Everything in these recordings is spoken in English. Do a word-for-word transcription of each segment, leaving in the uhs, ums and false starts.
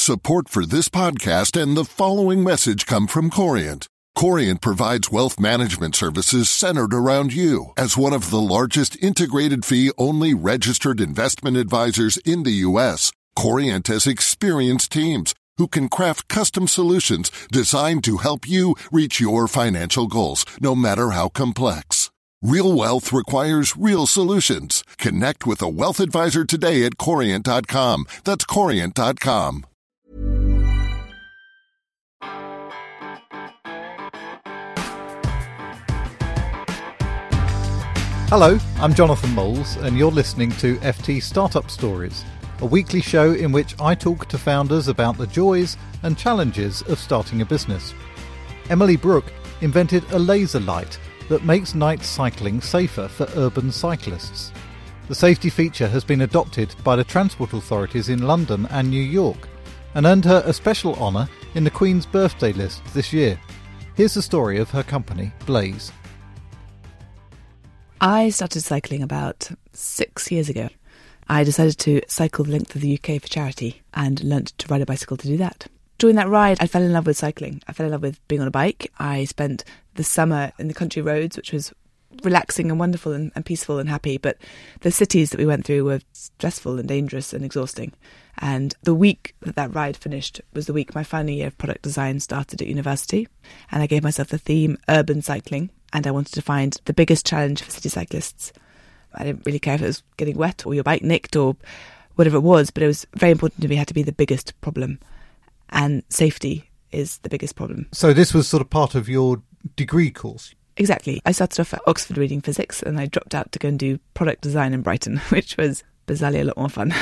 Support for this podcast and the following message come from Corient. Corient provides wealth management services centered around you. As one of the largest integrated fee-only registered investment advisors in the U S, Corient has experienced teams who can craft custom solutions designed to help you reach your financial goals, no matter how complex. Real wealth requires real solutions. Connect with a wealth advisor today at corient dot com. That's corient dot com. Hello, I'm Jonathan Moles, and you're listening to F T Startup Stories, a weekly show in which I talk to founders about the joys and challenges of starting a business. Emily Brooke invented a laser light that makes night cycling safer for urban cyclists. The safety feature has been adopted by the transport authorities in London and New York, and earned her a special honour in the Queen's birthday list this year. Here's the story of her company, Blaze. I started cycling about six years ago. I decided to cycle the length of the U K for charity and learnt to ride a bicycle to do that. During that ride, I fell in love with cycling. I fell in love with being on a bike. I spent the summer in the country roads, which was relaxing and wonderful and, and peaceful and happy. But the cities that we went through were stressful and dangerous and exhausting. And the week that that ride finished was the week my final year of product design started at university. And I gave myself the theme urban cycling. And I wanted to find the biggest challenge for city cyclists. I didn't really care if it was getting wet or your bike nicked or whatever it was, but it was very important to me it had to be the biggest problem. And safety is the biggest problem. So this was sort of part of your degree course? Exactly. I started off at Oxford reading physics and I dropped out to go and do product design in Brighton, which was bizarrely a lot more fun.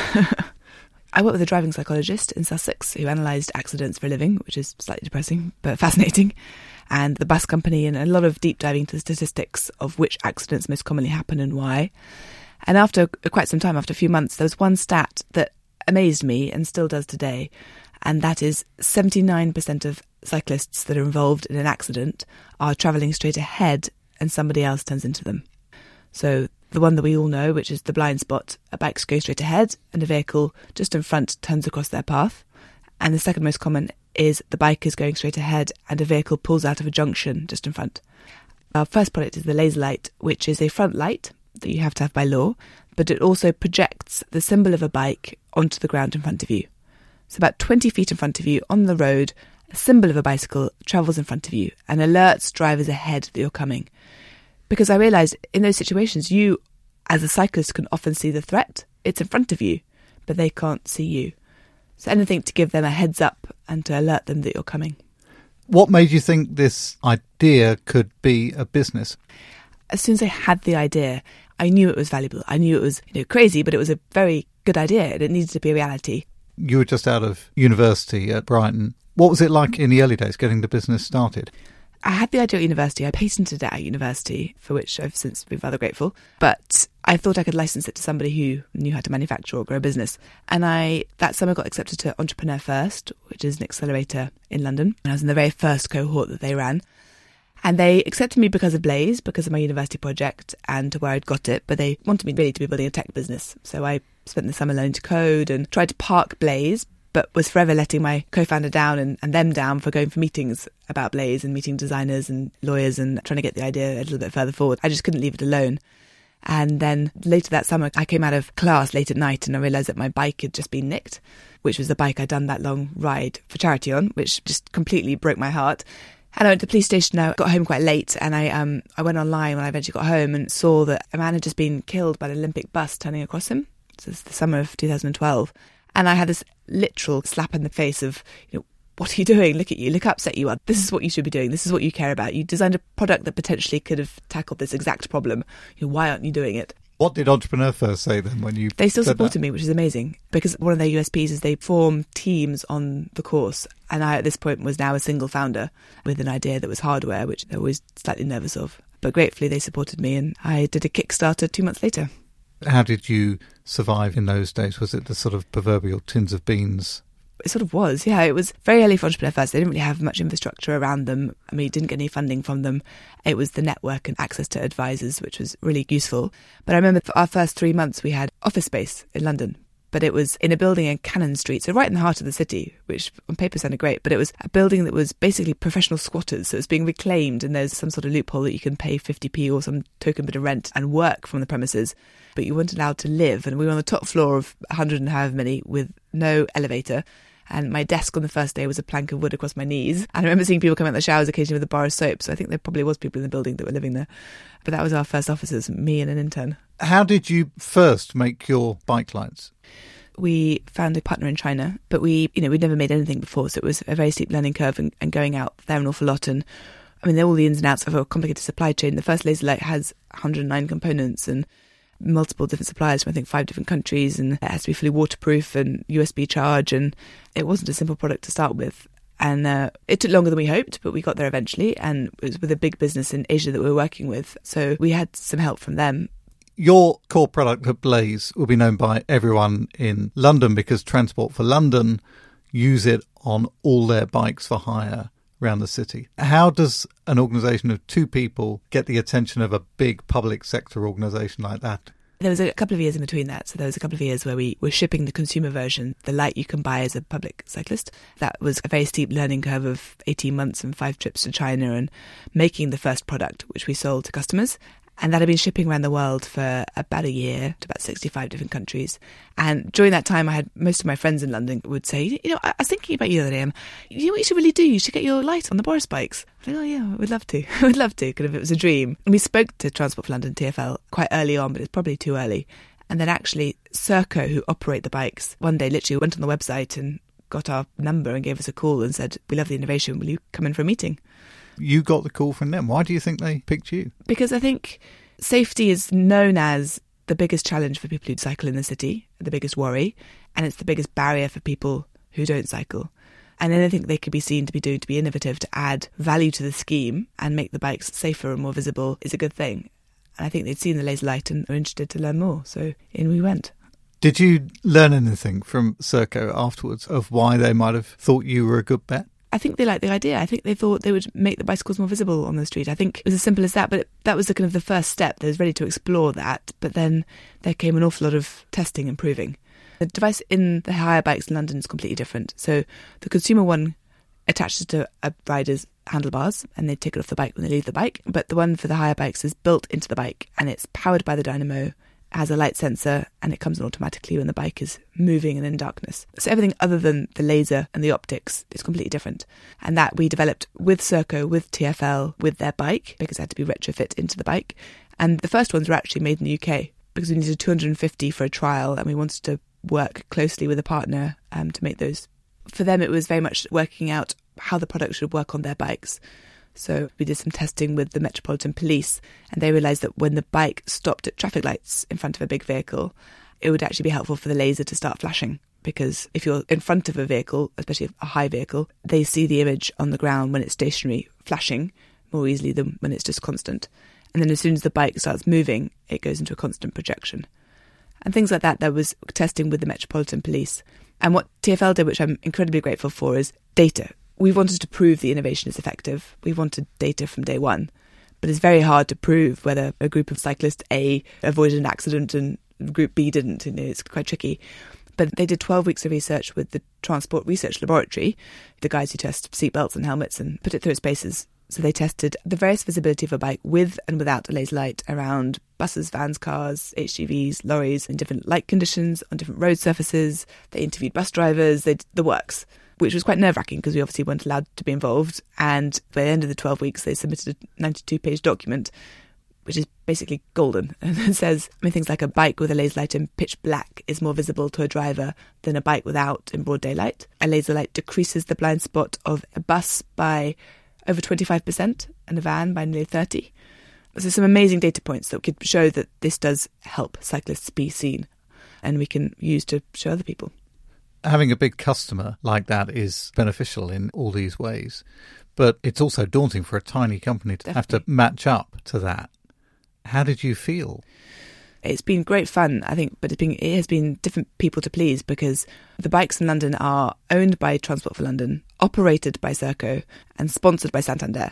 I worked with a driving psychologist in Sussex who analysed accidents for a living, which is slightly depressing but fascinating, and the bus company, and a lot of deep diving to statistics of which accidents most commonly happen and why. And after quite some time, after a few months, there was one stat that amazed me and still does today, and that is seventy-nine percent of cyclists that are involved in an accident are travelling straight ahead and somebody else turns into them. So the one that we all know, which is the blind spot, a bike's going straight ahead and a vehicle just in front turns across their path. And the second most common is the bike is going straight ahead and a vehicle pulls out of a junction just in front. Our first product is the laser light, which is a front light that you have to have by law, but it also projects the symbol of a bike onto the ground in front of you. So about twenty feet in front of you on the road, a symbol of a bicycle travels in front of you and alerts drivers ahead that you're coming. Because I realised in those situations, you as a cyclist can often see the threat. It's in front of you, but they can't see you. So anything to give them a heads up and to alert them that you're coming. What made you think this idea could be a business? As soon as I had the idea, I knew it was valuable. I knew it was, you know, crazy, but it was a very good idea and it needed to be a reality. You were just out of university at Brighton. What was it like in the early days getting the business started? I had the idea at university. I patented it at university, for which I've since been rather grateful. But I thought I could license it to somebody who knew how to manufacture or grow a business. And I, that summer, got accepted to Entrepreneur First, which is an accelerator in London. And I was in the very first cohort that they ran. And they accepted me because of Blaze, because of my university project and where I'd got it. But they wanted me really to be building a tech business. So I spent the summer learning to code and tried to park Blaze, but was forever letting my co-founder down and, and them down for going for meetings about Blaze and meeting designers and lawyers and trying to get the idea a little bit further forward. I just couldn't leave it alone. And then later that summer, I came out of class late at night and I realised that my bike had just been nicked, which was the bike I'd done that long ride for charity on, which just completely broke my heart. And I went to the police station. I got home quite late and I um I went online when I eventually got home and saw that a man had just been killed by an Olympic bus turning across him. So it's the summer of two thousand twelve. And I had this literal slap in the face of, you know, what are you doing? Look at you. Look how upset you are. This is what you should be doing. This is what you care about. You designed a product that potentially could have tackled this exact problem. You know, why aren't you doing it? What did Entrepreneur First say then when you They still said supported that? me, which is amazing, because one of their U S Ps is they form teams on the course. And I, at this point, was now a single founder with an idea that was hardware, which I was slightly nervous of. But gratefully, they supported me and I did a Kickstarter two months later. How did you survive in those days? Was it the sort of proverbial tins of beans? It sort of was, yeah. It was very early for Entrepreneur First. They didn't really have much infrastructure around them. I mean, didn't get any funding from them. It was the network and access to advisors, which was really useful. But I remember for our first three months, we had office space in London, but but it was in a building in Cannon Street, so right in the heart of the city, which on paper sounded great, but it was a building that was basically professional squatters, so it was being reclaimed, and there's some sort of loophole that you can pay fifty p or some token bit of rent and work from the premises, but you weren't allowed to live. And we were on the top floor of one hundred and however many with no elevator. And my desk on the first day was a plank of wood across my knees. And I remember seeing people come out of the showers occasionally with a bar of soap. So I think there probably was people in the building that were living there. But that was our first officers, me and an intern. How did you first make your bike lights? We found a partner in China, but we, you know, we'd never made anything before. So it was a very steep learning curve and, and going out there an awful lot. And I mean, they're all the ins and outs of a complicated supply chain. The first laser light has one hundred nine components and multiple different suppliers from I think five different countries, and it has to be fully waterproof and U S B charge, and it wasn't a simple product to start with. And uh, it took longer than we hoped, but we got there eventually, and it was with a big business in Asia that we were working with, so we had some help from them. Your core product at Blaze will be known by everyone in London because Transport for London use it on all their bikes for hire around the city. How does an organisation of two people get the attention of a big public sector organisation like that? There was a couple of years in between that. So there was a couple of years where we were shipping the consumer version, the light you can buy as a public cyclist. That was a very steep learning curve of eighteen months and five trips to China and making the first product, which we sold to customers. And that had been shipping around the world for about a year to about sixty-five different countries. And during that time, I had most of my friends in London would say, you know, I was thinking about you the other day. Um, you know what you should really do? You should get your light on the Boris bikes. I was like, oh, yeah, we'd love to. We'd love to, kind of, it was a dream. And we spoke to Transport for London, T F L, quite early on, but it's probably too early. And then actually, Serco, who operate the bikes, one day literally went on the website and got our number and gave us a call and said, we love the innovation. Will you come in for a meeting? You got the call from them. Why do you think they picked you? Because I think safety is known as the biggest challenge for people who cycle in the city, the biggest worry, and it's the biggest barrier for people who don't cycle. And anything they could be seen to be doing to be innovative, to add value to the scheme and make the bikes safer and more visible is a good thing. And I think they'd seen the laser light and were interested to learn more. So in we went. Did you learn anything from Serco afterwards of why they might have thought you were a good bet? I think they liked the idea. I think they thought they would make the bicycles more visible on the street. I think it was as simple as that, but it, that was the kind of the first step. They was ready to explore that, but then there came an awful lot of testing and proving. The device in the hire bikes in London is completely different. So the consumer one attaches to a rider's handlebars and they take it off the bike when they leave the bike, but the one for the hire bikes is built into the bike and it's powered by the dynamo, has a light sensor, and it comes on automatically when the bike is moving and in darkness. So everything other than the laser and the optics is completely different. And that we developed with Serco, with T F L, with their bike, because it had to be retrofit into the bike. And the first ones were actually made in the U K, because we needed two hundred fifty for a trial, and we wanted to work closely with a partner um, to make those. For them, it was very much working out how the product should work on their bikes. So we did some testing with the Metropolitan Police, and they realised that when the bike stopped at traffic lights in front of a big vehicle, it would actually be helpful for the laser to start flashing. Because if you're in front of a vehicle, especially a high vehicle, they see the image on the ground when it's stationary flashing more easily than when it's just constant. And then as soon as the bike starts moving, it goes into a constant projection. And things like that, there was testing with the Metropolitan Police. And what T F L did, which I'm incredibly grateful for, is data. We wanted to prove the innovation is effective. We wanted data from day one. But it's very hard to prove whether a group of cyclists A avoided an accident and group B didn't. You know, it's quite tricky. But they did twelve weeks of research with the Transport Research Laboratory, the guys who test seatbelts and helmets, and put it through its paces. So they tested the various visibility of a bike with and without a laser light around buses, vans, cars, H G Vs, lorries, in different light conditions, on different road surfaces. They interviewed bus drivers, they did the works, which was quite nerve-wracking because we obviously weren't allowed to be involved. And by the end of the twelve weeks, they submitted a ninety-two page document, which is basically golden. And it says, I mean, things like a bike with a laser light in pitch black is more visible to a driver than a bike without in broad daylight. A laser light decreases the blind spot of a bus by over twenty-five percent and a van by nearly thirty. So some amazing data points that could show that this does help cyclists be seen and we can use to show other people. Having a big customer like that is beneficial in all these ways, but it's also daunting for a tiny company to Definitely. have to match up to that. How did you feel? It's been great fun, I think, but it's been, it has been different people to please because the bikes in London are owned by Transport for London, operated by Serco, and sponsored by Santander.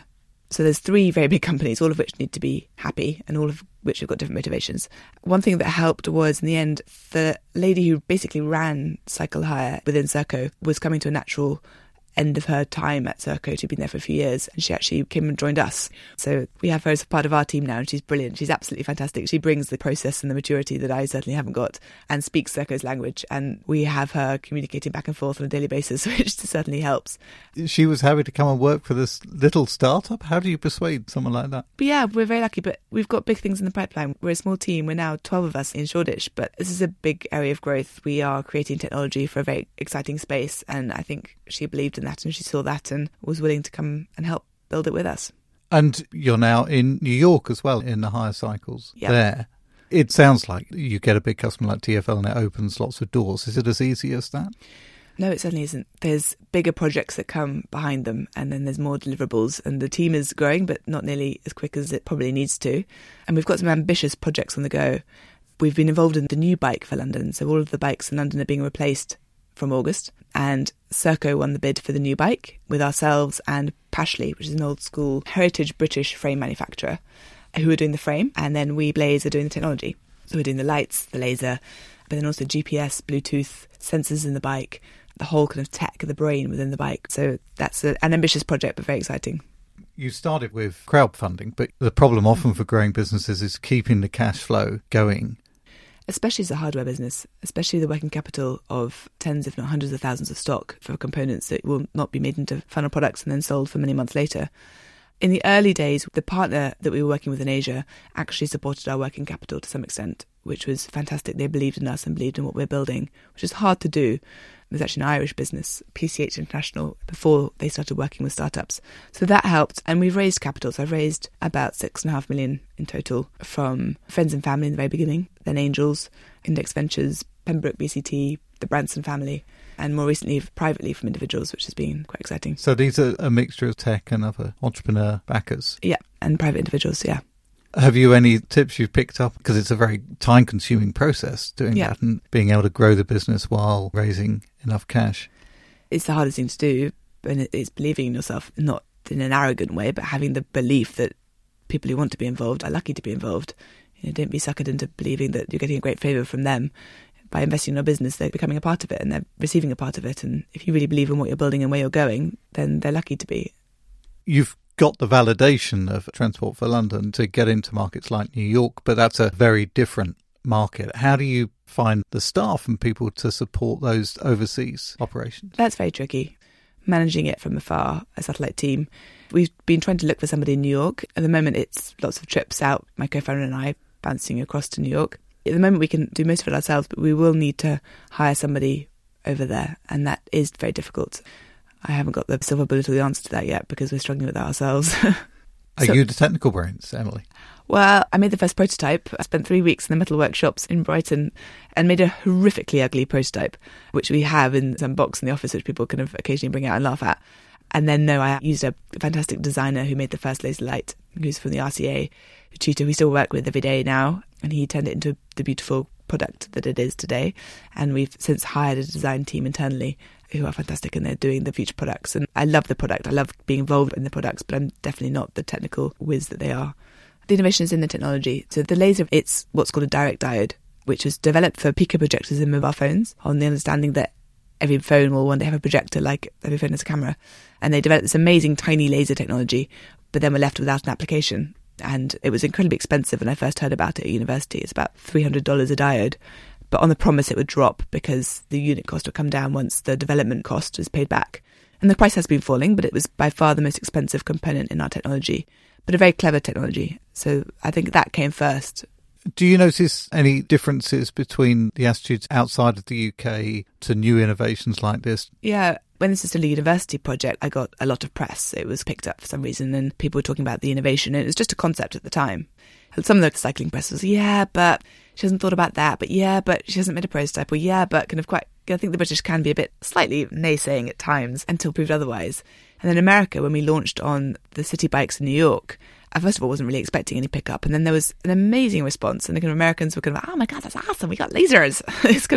So there's three very big companies, all of which need to be happy and all of which have got different motivations. One thing that helped was, in the end, the lady who basically ran Cycle Hire within Serco was coming to a natural end of her time at Serco. She'd been there for a few years, and she actually came and joined us. So we have her as a part of our team now, and she's brilliant. She's absolutely fantastic. She brings the process and the maturity that I certainly haven't got, and speaks Serco's language. And we have her communicating back and forth on a daily basis, which certainly helps. She was happy to come and work for this little startup. How do you persuade someone like that? But yeah, we're very lucky, but we've got big things in the pipeline. We're a small team. We're now twelve of us in Shoreditch, but this is a big area of growth. We are creating technology for a very exciting space, and I think she believed in that and she saw that and was willing to come and help build it with us. And you're now in New York as well, in the hire cycles yep. there. It sounds like you get a big customer like T F L and it opens lots of doors. Is it as easy as that? No, it certainly isn't. There's bigger projects that come behind them, and then there's more deliverables, and the team is growing, but not nearly as quick as it probably needs to. And we've got some ambitious projects on the go. We've been involved in the new bike for London, so all of the bikes in London are being replaced from August, and Serco won the bid for the new bike with ourselves and Pashley, which is an old school heritage British frame manufacturer, who are doing the frame, and then we, Blaze, are doing the technology. So we're doing the lights, the laser, but then also G P S, Bluetooth, sensors in the bike, the whole kind of tech, the brain within the bike. So that's a, an ambitious project, but very exciting. You started with crowdfunding, but the problem often for growing businesses is keeping the cash flow going. Especially as a hardware business, especially the working capital of tens, if not hundreds of thousands of stock for components that will not be made into final products and then sold for many months later. In the early days, the partner that we were working with in Asia actually supported our working capital to some extent, which was fantastic. They believed in us and believed in what we're building, which is hard to do. It was actually an Irish business, P C H International, before they started working with startups. So that helped. And we've raised capital. So I've raised about six and a half million in total from friends and family in the very beginning, then angels, Index Ventures, Pembroke B C T, the Branson family, and more recently privately from individuals, which has been quite exciting. So these are a mixture of tech and other entrepreneur backers? Yeah, and private individuals, yeah. Have you any tips you've picked up? Because it's a very time-consuming process doing yeah. that and being able to grow the business while raising enough cash. It's the hardest thing to do, and it's believing in yourself, not in an arrogant way, but having the belief that people who want to be involved are lucky to be involved. You know, don't be suckered into believing that you're getting a great favour from them. By investing in your business, they're becoming a part of it and they're receiving a part of it. And if you really believe in what you're building and where you're going, then they're lucky to be. You've got the validation of Transport for London to get into markets like New York, but that's a very different market. How do you find the staff and people to support those overseas operations? That's very tricky. Managing it from afar, a satellite team. We've been trying to look for somebody in New York. At the moment, it's lots of trips out, my co-founder and I bouncing across to New York. At the moment, we can do most of it ourselves, but we will need to hire somebody over there, and that is very difficult. I haven't got the silver bullet or the answer to that yet because we're struggling with that ourselves. Are so, you the technical brains, Emily? Well, I made the first prototype. I spent three weeks in the metal workshops in Brighton and made a horrifically ugly prototype, which we have in some box in the office, which people kind of occasionally bring out and laugh at. And then, no, I used a fantastic designer who made the first laser light, who's from the R C A, a tutor we still work with every day now, and he turned it into the beautiful product that it is today. And we've since hired a design team internally who are fantastic, and they're doing the future products. And I love the product. I love being involved in the products, but I'm definitely not the technical whiz that they are. The innovation is in the technology. So the laser, it's what's called a direct diode, which was developed for pico projectors in mobile phones on the understanding that every phone will one day have a projector like every phone has a camera. And they developed this amazing tiny laser technology, but then were left without an application. And it was incredibly expensive when I first heard about it at university. It's about three hundred dollars a diode, but on the promise it would drop because the unit cost would come down once the development cost was paid back. And the price has been falling, but it was by far the most expensive component in our technology, but a very clever technology. So I think that came first. Do you notice any differences between the attitudes outside of the U K to new innovations like this? Yeah. When this is still a university project, I got a lot of press. It was picked up for some reason and people were talking about the innovation. And it was just a concept at the time. Some of the cycling press was, yeah, but she hasn't thought about that. But yeah, but she hasn't made a prototype. Or yeah, but kind of quite, I think the British can be a bit slightly naysaying at times until proved otherwise. And then America, when we launched on the city bikes in New York, I first of all wasn't really expecting any pickup. And then there was an amazing response. And the kind of Americans were kind of, oh my God, that's awesome. We got lasers. It's kind of,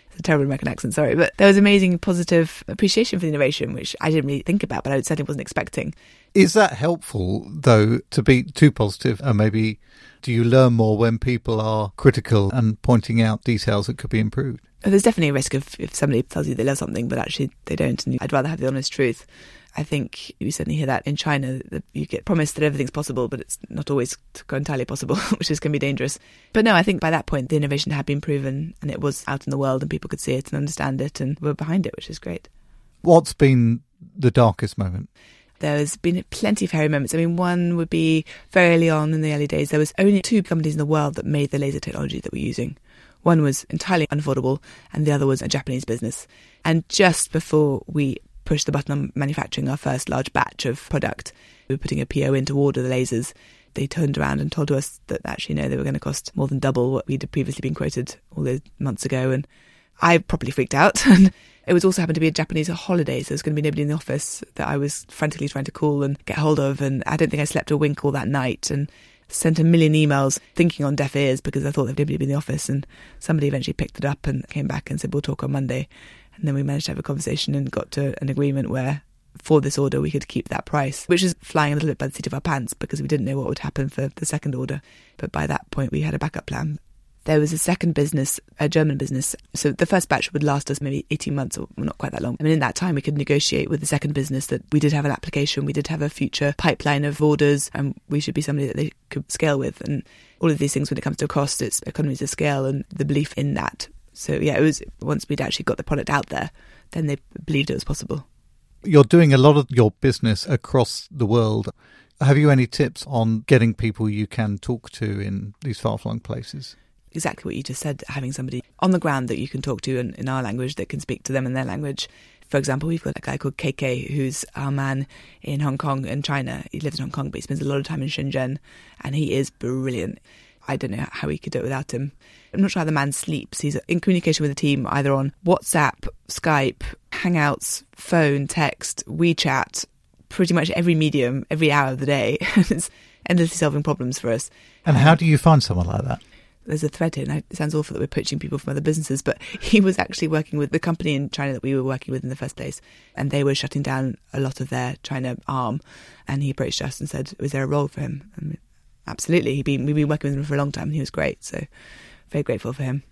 It's a terrible American accent, sorry. But there was amazing positive appreciation for the innovation, which I didn't really think about, but I certainly wasn't expecting. Is that helpful, though, to be too positive? And maybe do you learn more when people are critical and pointing out details that could be improved? There's definitely a risk of if somebody tells you they love something, but actually they don't. And I'd rather have the honest truth. I think you certainly hear that in China, that you get promised that everything's possible, but it's not always entirely possible, which is can be dangerous. But no, I think by that point, the innovation had been proven and it was out in the world and people could see it and understand it and were behind it, which is great. What's been the darkest moment? There's been plenty of hairy moments. I mean, one would be very early on in the early days, there was only two companies in the world that made the laser technology that we're using. One was entirely unaffordable and the other was a Japanese business. And just before we pushed the button on manufacturing our first large batch of product, we were putting a P O in to order the lasers. They turned around and told us that actually, no, they were going to cost more than double what we'd previously been quoted all those months ago. And I properly freaked out. And it was also happened to be a Japanese holiday, so there's going to be nobody in the office that I was frantically trying to call and get hold of. And I don't think I slept a wink all that night and sent a million emails thinking on deaf ears because I thought there would nobody be in the office. And somebody eventually picked it up and came back and said, we'll talk on Monday. And then we managed to have a conversation and got to an agreement where for this order we could keep that price, which is flying a little bit by the seat of our pants because we didn't know what would happen for the second order. But by that point we had a backup plan. There was a second business, a German business. So the first batch would last us maybe eighteen months or not quite that long. I mean, in that time, we could negotiate with the second business that we did have an application, we did have a future pipeline of orders, and we should be somebody that they could scale with. And all of these things, when it comes to cost, it's economies of scale and the belief in that. So yeah, it was once we'd actually got the product out there, then they believed it was possible. You're doing a lot of your business across the world. Have you any tips on getting people you can talk to in these far-flung places? Exactly what you just said, having somebody on the ground that you can talk to in, in our language that can speak to them in their language. For example, we've got a guy called K K who's our man in Hong Kong and China. He lives in Hong Kong, but he spends a lot of time in Shenzhen, and he is brilliant. I don't know how we could do it without him. I'm not sure how the man sleeps. He's in communication with the team either on WhatsApp, Skype, Hangouts, phone, text, WeChat, pretty much every medium, every hour of the day. It's endlessly solving problems for us. And how do you find someone like that? There's a thread here, and it sounds awful that we're poaching people from other businesses, but he was actually working with the company in China that we were working with in the first place, and they were shutting down a lot of their China arm, and he approached us and said, was there a role for him? And we, absolutely. He'd been, we've been working with him for a long time, and he was great, so very grateful for him.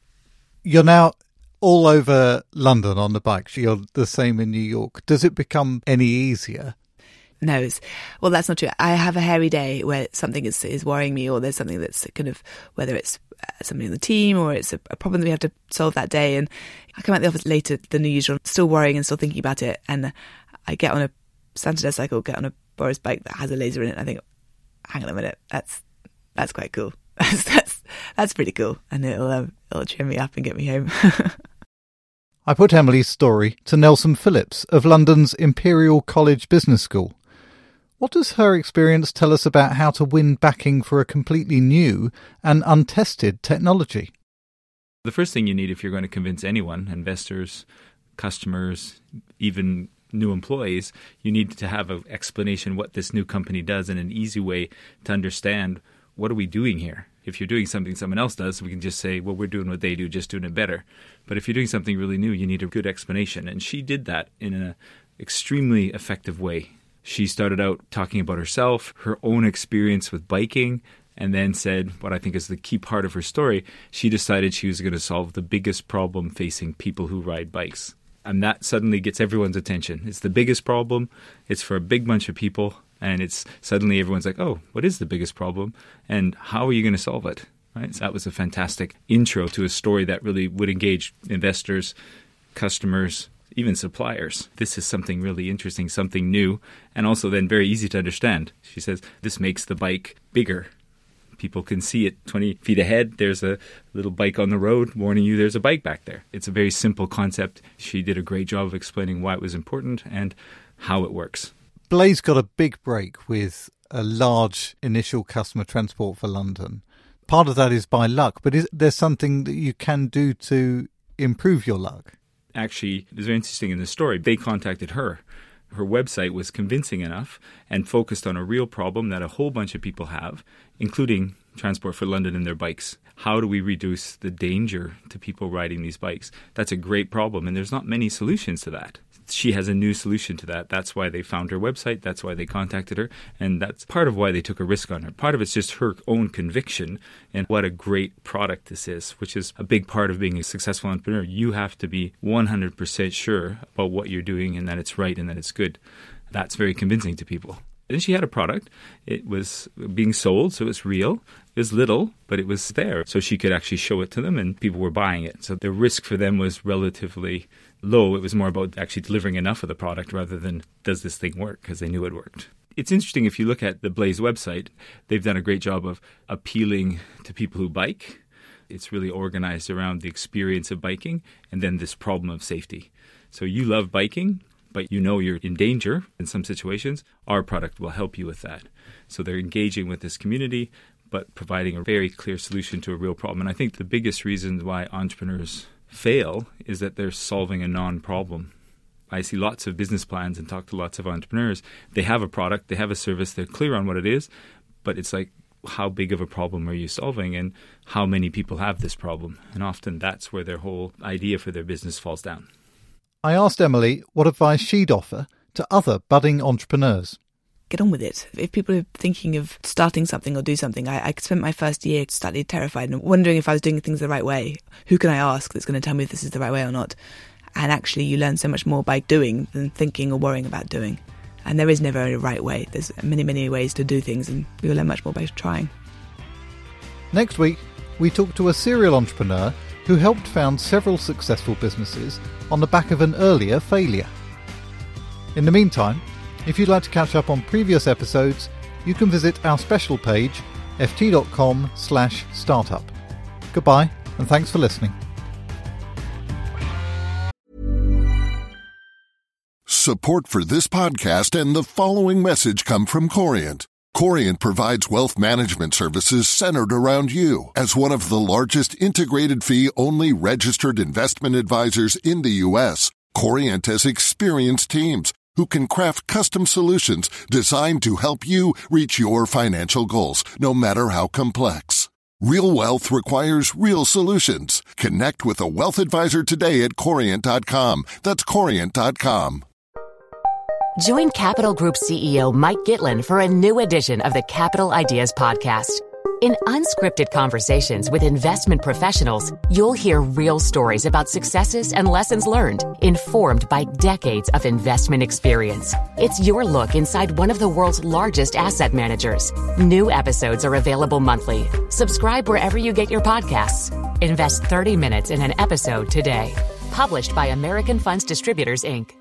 You're now all over London on the bikes. You're the same in New York. Does it become any easier? No, it's, well, that's not true. I have a hairy day where something is, is worrying me, or there's something that's kind of, whether it's somebody on the team or it's a, a problem that we have to solve that day. And I come out the office later than usual, still worrying and still thinking about it. And I get on a Santander cycle, get on a Boris bike that has a laser in it. And I think, hang on a minute, that's that's quite cool. That's that's, that's pretty cool. And it'll, um, it'll cheer me up and get me home. I put Emily's story to Nelson Phillips of London's Imperial College Business School. What does her experience tell us about how to win backing for a completely new and untested technology? The first thing you need if you're going to convince anyone, investors, customers, even new employees, you need to have an explanation what this new company does and an easy way to understand what are we doing here. If you're doing something someone else does, we can just say, well, we're doing what they do, just doing it better. But if you're doing something really new, you need a good explanation. And she did that in an extremely effective way. She started out talking about herself, her own experience with biking, and then said, what I think is the key part of her story, she decided she was going to solve the biggest problem facing people who ride bikes. And that suddenly gets everyone's attention. It's the biggest problem, it's for a big bunch of people, and it's suddenly everyone's like, oh, what is the biggest problem? And how are you going to solve it? Right? So that was a fantastic intro to a story that really would engage investors, customers, even suppliers. This is something really interesting, something new, and also then very easy to understand. She says, this makes the bike bigger. People can see it twenty feet ahead. There's a little bike on the road warning you there's a bike back there. It's a very simple concept. She did a great job of explaining why it was important and how it works. Blaze got a big break with a large initial customer transport for London. Part of that is by luck, but is there something that you can do to improve your luck? Actually, it was very interesting in the story. They contacted her. Her website was convincing enough and focused on a real problem that a whole bunch of people have, including Transport for London and their bikes. How do we reduce the danger to people riding these bikes? That's a great problem, and there's not many solutions to that. She has a new solution to that. That's why they found her website. That's why they contacted her. And that's part of why they took a risk on her. Part of it's just her own conviction and what a great product this is, which is a big part of being a successful entrepreneur. You have to be one hundred percent sure about what you're doing and that it's right and that it's good. That's very convincing to people. And she had a product. It was being sold, so it's real. It was little, but it was there. So she could actually show it to them and people were buying it. So the risk for them was relatively low. It was more about actually delivering enough of the product rather than does this thing work, because they knew it worked. It's interesting if you look at the Blaze website, they've done a great job of appealing to people who bike. It's really organized around the experience of biking and then this problem of safety. So you love biking, but you know you're in danger in some situations. Our product will help you with that. So they're engaging with this community, but providing a very clear solution to a real problem. And I think the biggest reason why entrepreneurs fail is that they're solving a non-problem. I see lots of business plans and talk to lots of entrepreneurs. They have a product, they have a service, they're clear on what it is, but it's like, how big of a problem are you solving and how many people have this problem? And often that's where their whole idea for their business falls down. I asked Emily what advice she'd offer to other budding entrepreneurs. Get on with it. If people are thinking of starting something or do something, I, I spent my first year slightly terrified and wondering if I was doing things the right way. Who can I ask that's going to tell me if this is the right way or not? And actually you learn so much more by doing than thinking or worrying about doing. And there is never a right way. There's many, many ways to do things, and we will learn much more by trying. Next week, we talk to a serial entrepreneur who helped found several successful businesses on the back of an earlier failure. In the meantime, if you'd like to catch up on previous episodes, you can visit our special page, ft.com slash startup. Goodbye, and thanks for listening. Support for this podcast and the following message come from Corient. Corient provides wealth management services centered around you. As one of the largest integrated fee-only registered investment advisors in the U S, Corient has experienced teams who can craft custom solutions designed to help you reach your financial goals, no matter how complex. Real wealth requires real solutions. Connect with a wealth advisor today at corient dot com. That's corient dot com. Join Capital Group C E O Mike Gitlin for a new edition of the Capital Ideas Podcast. In unscripted conversations with investment professionals, you'll hear real stories about successes and lessons learned, informed by decades of investment experience. It's your look inside one of the world's largest asset managers. New episodes are available monthly. Subscribe wherever you get your podcasts. Invest thirty minutes in an episode today. Published by American Funds Distributors, Incorporated